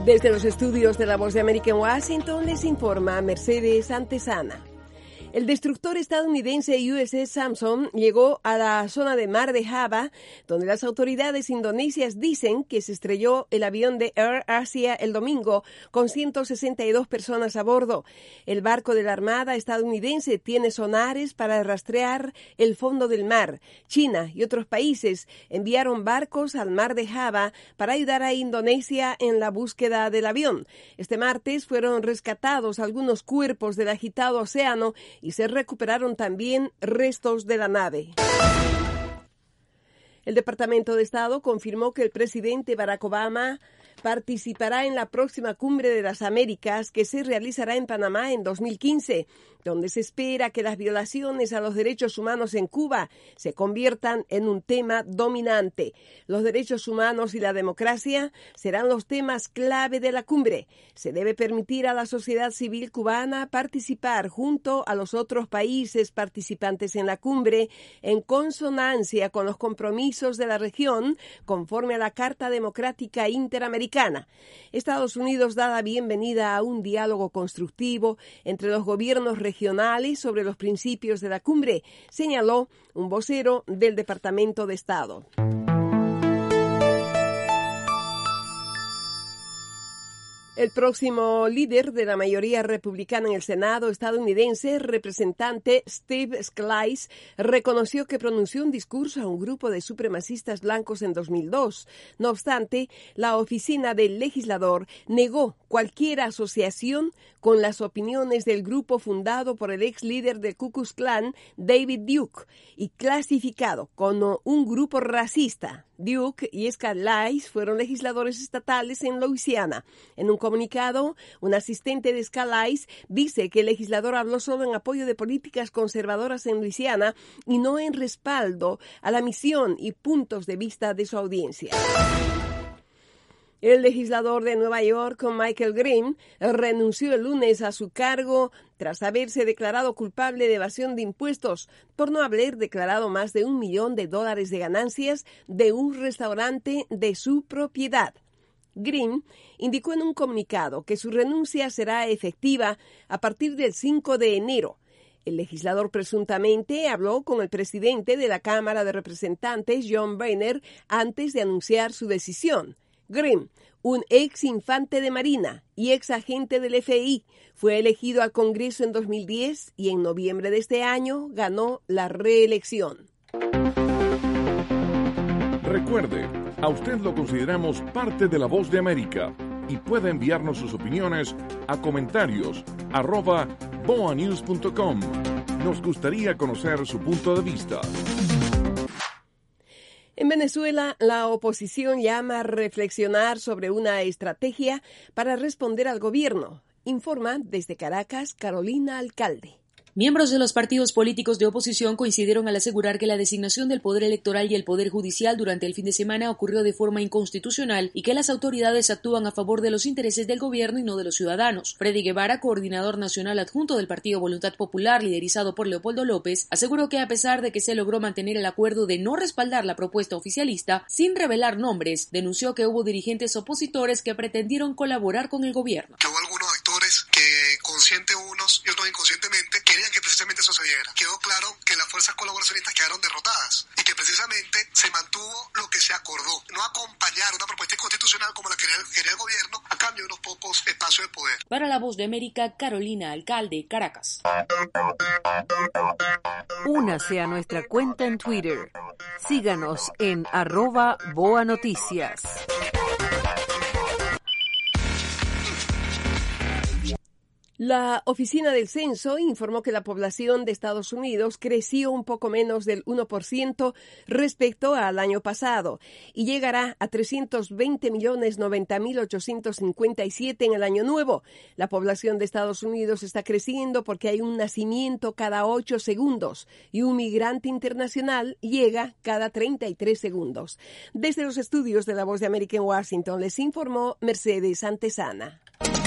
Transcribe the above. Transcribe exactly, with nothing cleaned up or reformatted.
Desde los estudios de La Voz de América en Washington les informa Mercedes Antesana. El destructor estadounidense U S S Samson llegó a la zona de Mar de Java, donde las autoridades indonesias dicen que se estrelló el avión de Air Asia el domingo con ciento sesenta y dos personas a bordo. El barco de la Armada estadounidense tiene sonares para rastrear el fondo del mar. China y otros países enviaron barcos al Mar de Java para ayudar a Indonesia en la búsqueda del avión. Este martes fueron rescatados algunos cuerpos del agitado océano y se recuperaron también restos de la nave. El Departamento de Estado confirmó que el presidente Barack Obama participará en la próxima Cumbre de las Américas que se realizará en Panamá en dos mil quince, donde se espera que las violaciones a los derechos humanos en Cuba se conviertan en un tema dominante. Los derechos humanos y la democracia serán los temas clave de la cumbre. Se debe permitir a la sociedad civil cubana participar junto a los otros países participantes en la cumbre en consonancia con los compromisos de la región conforme a la Carta Democrática Interamericana. Estados Unidos da la bienvenida a un diálogo constructivo entre los gobiernos regionales sobre los principios de la cumbre, señaló un vocero del Departamento de Estado. El próximo líder de la mayoría republicana en el Senado estadounidense, representante Steve Scalise, reconoció que pronunció un discurso a un grupo de supremacistas blancos en dos mil dos. No obstante, la oficina del legislador negó cualquier asociación con las opiniones del grupo fundado por el ex líder del Ku Klux Klan, David Duke, y clasificado como un grupo racista. Duke y Scalise fueron legisladores estatales en Louisiana. En un comunicado, un asistente de Scalise dice que el legislador habló solo en apoyo de políticas conservadoras en Louisiana y no en respaldo a la misión y puntos de vista de su audiencia. El legislador de Nueva York, Michael Green, renunció el lunes a su cargo tras haberse declarado culpable de evasión de impuestos por no haber declarado más de un millón de dólares de ganancias de un restaurante de su propiedad. Green indicó en un comunicado que su renuncia será efectiva a partir del cinco de enero. El legislador presuntamente habló con el presidente de la Cámara de Representantes, John Boehner, antes de anunciar su decisión. Green, un ex infante de Marina y ex agente del F B I, fue elegido al Congreso en dos mil diez y en noviembre de este año ganó la reelección. Recuerde, a usted lo consideramos parte de La Voz de América y puede enviarnos sus opiniones a comentarios arroba boa news punto com. Nos gustaría conocer su punto de vista. En Venezuela, la oposición llama a reflexionar sobre una estrategia para responder al gobierno. Informa desde Caracas, Carolina Alcalde. Miembros de los partidos políticos de oposición coincidieron al asegurar que la designación del Poder Electoral y el Poder Judicial durante el fin de semana ocurrió de forma inconstitucional y que las autoridades actúan a favor de los intereses del gobierno y no de los ciudadanos. Freddy Guevara, coordinador nacional adjunto del Partido Voluntad Popular, liderizado por Leopoldo López, aseguró que a pesar de que se logró mantener el acuerdo de no respaldar la propuesta oficialista, sin revelar nombres, denunció que hubo dirigentes opositores que pretendieron colaborar con el gobierno. Que hubo algunos actores que, consciente unos y otros inconscientemente, querían que precisamente eso se diera. Quedó claro que las fuerzas colaboracionistas quedaron derrotadas y que precisamente se mantuvo lo que se acordó, no acompañar una propuesta inconstitucional como la quería, quería el gobierno a cambio de unos pocos espacios de poder. Para La Voz de América, Carolina Alcalde, Caracas. Únase a nuestra cuenta en Twitter. Síganos en arroba Boa Noticias. La Oficina del Censo informó que la población de Estados Unidos creció un poco menos del uno por ciento respecto al año pasado y llegará a trescientos veinte millones noventa mil ochocientos cincuenta y siete en el año nuevo. La población de Estados Unidos está creciendo porque hay un nacimiento cada ocho segundos y un migrante internacional llega cada treinta y tres segundos. Desde los estudios de La Voz de América en Washington les informó Mercedes Antesana.